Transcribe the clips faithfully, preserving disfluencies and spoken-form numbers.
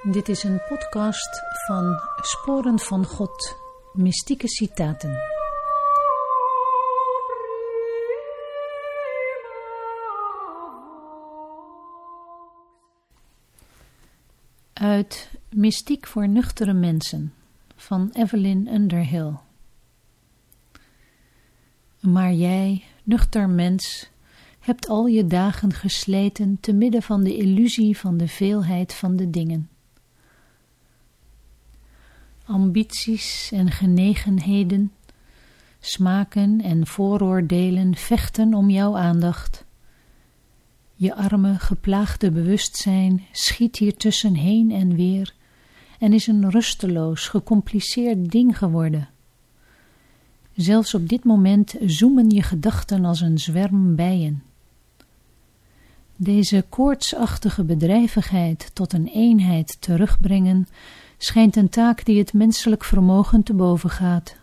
Dit is een podcast van Sporen van God, mystieke citaten. Uit Mystiek voor nuchtere mensen van Evelyn Underhill. Maar jij, nuchter mens, hebt al je dagen gesleten te midden van de illusie van de veelheid van de dingen. Ambities en genegenheden, smaken en vooroordelen vechten om jouw aandacht. Je arme, geplaagde bewustzijn schiet hier tussen heen en weer en is een rusteloos, gecompliceerd ding geworden. Zelfs op dit moment zoemen je gedachten als een zwerm bijen. Deze koortsachtige bedrijvigheid tot een eenheid terugbrengen schijnt een taak die het menselijk vermogen te boven gaat.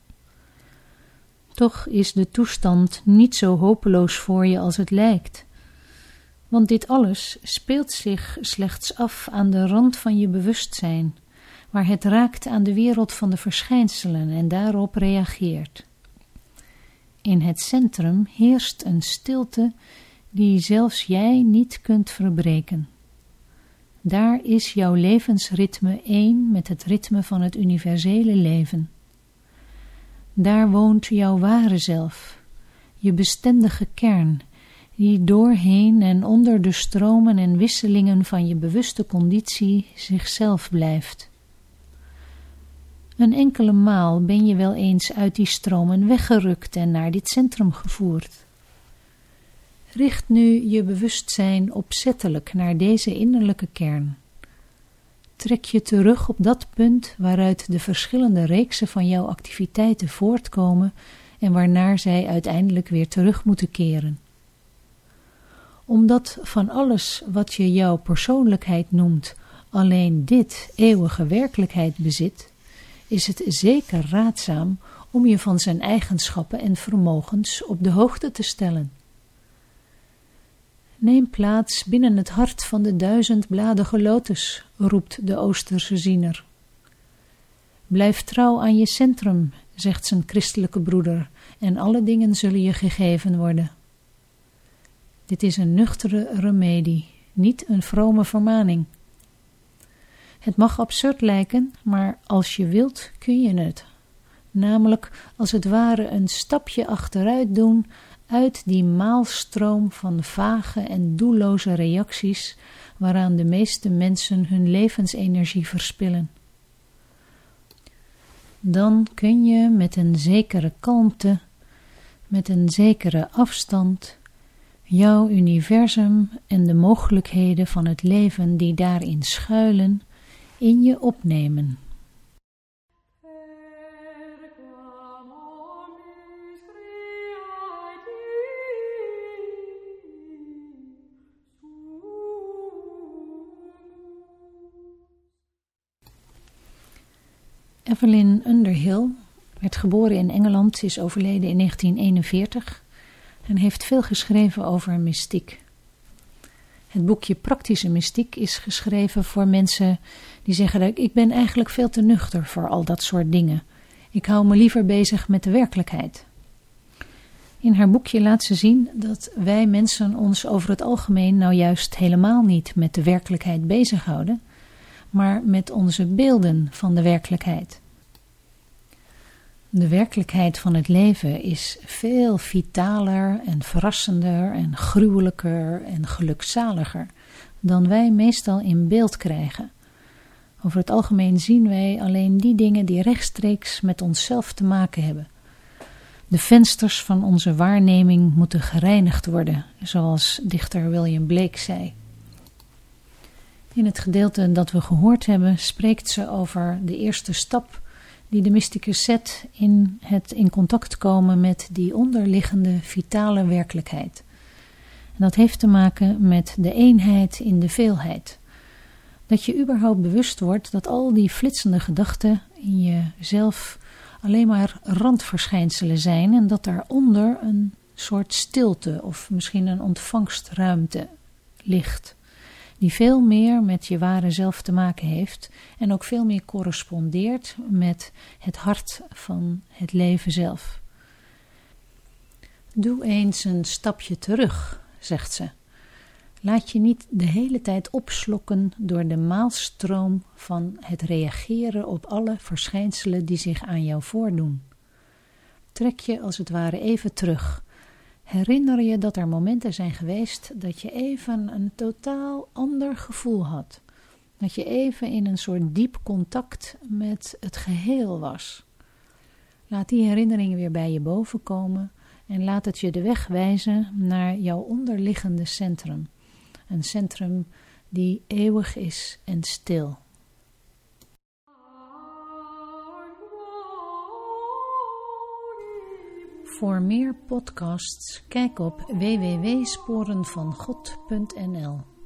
Toch is de toestand niet zo hopeloos voor je als het lijkt. Want dit alles speelt zich slechts af aan de rand van je bewustzijn, waar het raakt aan de wereld van de verschijnselen en daarop reageert. In het centrum heerst een stilte die zelfs jij niet kunt verbreken. Daar is jouw levensritme één met het ritme van het universele leven. Daar woont jouw ware zelf, je bestendige kern, die doorheen en onder de stromen en wisselingen van je bewuste conditie zichzelf blijft. Een enkele maal ben je wel eens uit die stromen weggerukt en naar dit centrum gevoerd. Richt nu je bewustzijn opzettelijk naar deze innerlijke kern. Trek je terug op dat punt waaruit de verschillende reeksen van jouw activiteiten voortkomen en waarnaar zij uiteindelijk weer terug moeten keren. Omdat van alles wat je jouw persoonlijkheid noemt alleen dit eeuwige werkelijkheid bezit, is het zeker raadzaam om je van zijn eigenschappen en vermogens op de hoogte te stellen. Neem plaats binnen het hart van de duizendbladige lotus, roept de Oosterse ziener. Blijf trouw aan je centrum, zegt zijn christelijke broeder, en alle dingen zullen je gegeven worden. Dit is een nuchtere remedie, niet een vrome vermaning. Het mag absurd lijken, maar als je wilt kun je het. Namelijk als het ware een stapje achteruit doen uit die maalstroom van vage en doelloze reacties waaraan de meeste mensen hun levensenergie verspillen. Dan kun je met een zekere kalmte, met een zekere afstand, jouw universum en de mogelijkheden van het leven die daarin schuilen, in je opnemen. Evelyn Underhill werd geboren in Engeland, is overleden in negentien eenenveertig en heeft veel geschreven over mystiek. Het boekje Praktische Mystiek is geschreven voor mensen die zeggen dat ik ben eigenlijk veel te nuchter voor al dat soort dingen. Ik hou me liever bezig met de werkelijkheid. In haar boekje laat ze zien dat wij mensen ons over het algemeen nou juist helemaal niet met de werkelijkheid bezighouden, maar met onze beelden van de werkelijkheid. De werkelijkheid van het leven is veel vitaler en verrassender en gruwelijker en gelukzaliger dan wij meestal in beeld krijgen. Over het algemeen zien wij alleen die dingen die rechtstreeks met onszelf te maken hebben. De vensters van onze waarneming moeten gereinigd worden, zoals dichter William Blake zei. In het gedeelte dat we gehoord hebben spreekt ze over de eerste stap die de mysticus zet in het in contact komen met die onderliggende vitale werkelijkheid. En dat heeft te maken met de eenheid in de veelheid. Dat je überhaupt bewust wordt dat al die flitsende gedachten in jezelf alleen maar randverschijnselen zijn en dat daaronder een soort stilte of misschien een ontvangstruimte ligt, die veel meer met je ware zelf te maken heeft en ook veel meer correspondeert met het hart van het leven zelf. Doe eens een stapje terug, zegt ze. Laat je niet de hele tijd opslokken door de maalstroom van het reageren op alle verschijnselen die zich aan jou voordoen. Trek je als het ware even terug. Herinner je dat er momenten zijn geweest dat je even een totaal ander gevoel had. Dat je even in een soort diep contact met het geheel was. Laat die herinneringen weer bij je boven komen en laat het je de weg wijzen naar jouw onderliggende centrum. Een centrum die eeuwig is en stil. Voor meer podcasts kijk op w w w punt sporen van god punt n l.